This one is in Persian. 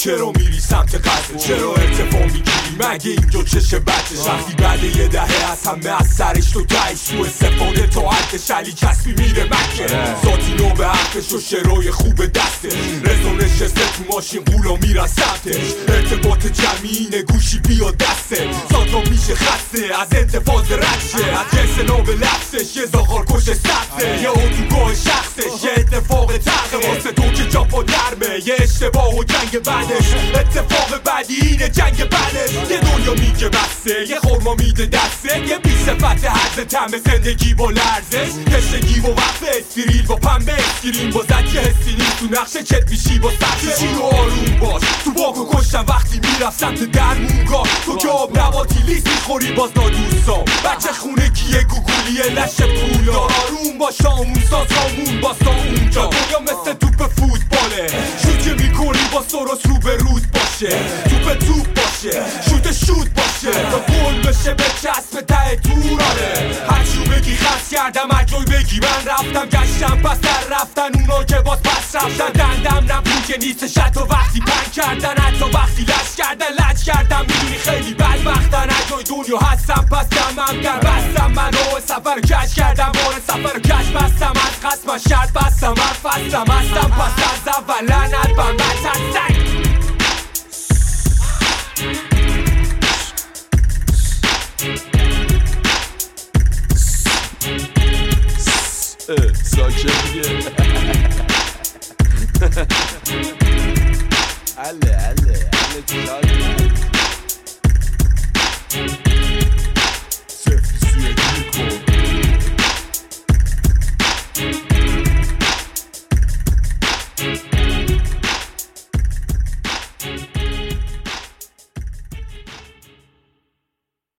چرا میری سمت قصد؟ چرا ارتفاع میگیری؟ مگه اینجا چشه بچه؟ وقتی بعد یه دهه از همه از سرش تو تایی سو استفاده تا حد شلی کسبی میره مکه ذاتی نو به حقش و شرای خوب دسته رزو نشسته تو ماشین قولا میرن سمتش ارتباط جمعینه گوشی بیا دسته ساتا میشه خسته از انتفاض ردشه از جنس نو به لفظش یه زاغار کش سخته یه اردوگاه شخصش یه اتفاق تلخه واسه تو که جاپا نرمه یه اشتباه و جنگ بعدش اتفاق بعدی اینه جنگ بعدش یه دنیا میگه بسته یه خورما میده دسته یه بی صفت حد تمه زندگی با لرزش کشتگی و وقت استریل با پنبه اسکرین با زکی حسی نیست تو نقشه کت میشی با سخته چی رو آروم باش تو باکو کشتم وقتی میرفت سمت درمونگاه تو که آب نباتی لیست میخوری باز نادوستان بچه خونگیه گوگولیه لشه پول آروم باش آمون سازامون باستا اونجا دنیا مثل توپ فوتباله شوت میکنی با سروس رو به روز باشه توپ باشه شوت باشه تا گل بشه به چسب ته تورانه هرچیو بگی خست کردم هرجای بگی من رفتم گشتم پس در رفتن اونا که باز پس رفتن دندم نبود که نیستش حتی وقتی پنگ کردن حتی وقتی لش کردن لج کردم میدونی خیلی بدبختن هرجای دنیا هستم پس دمم در بستم منو سفر کش کردم بار سفر کش بستم از قسم شرط بستم هر فستم هستم پس از اول لعنت بر من